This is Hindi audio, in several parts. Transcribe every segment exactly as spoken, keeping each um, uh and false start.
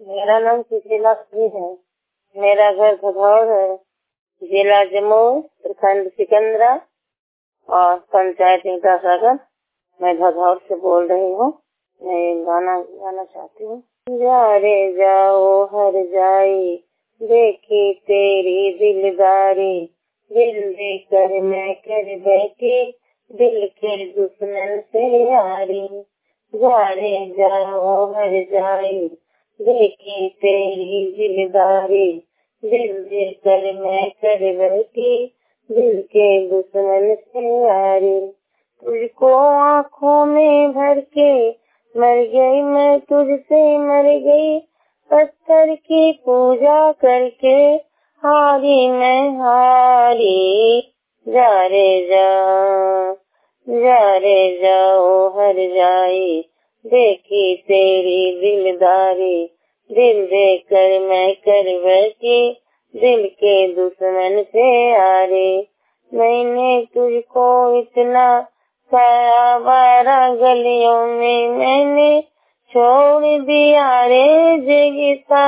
मेरा नाम सुशीला जी है। मेरा घर भदौर है, जिला जमुई, प्रखंड सिकंदरा और पंचायत ईटा सागर। मैं भदौर से बोल रही हूँ। मैं एक गाना गाना चाहती हूँ। जा रे जाओ हर जाई, देखी तेरी दिलदारी, दिल देकर मैं कर बैठी, दिल के दुश्मन से यारी। जा रे जाओ हर जाई, देखी तेरी दिलदारी, दिल देकर मैं कर बैठी, दिल के दुश्मन से यारी। तुझको आँखों में भर के मर गई मैं, तुझसे मर गई, पत्थर की पूजा करके हारी मैं हारी। जा रे जा, जा रे जाओ हर जाई, देखी तेरी दिलदारी, दिल देकर मैं कर बैठी, दिल के दुश्मन से हारे। मैंने तुझको इतना साया बारा, गलियों में मैंने छोड़ दिया रे जिगता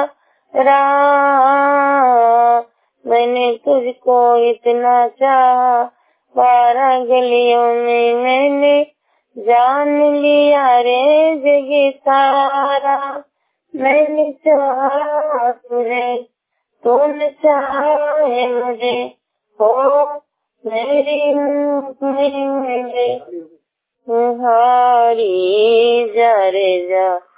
राह। मैंने तुझको इतना चाहा, बारह गलियों में मैंने जान लिया रे जिगता राह। मैंने चाहा तुझे, तूने चाहा है मुझे, हो मेरी मेरी हारी। जा रे जा,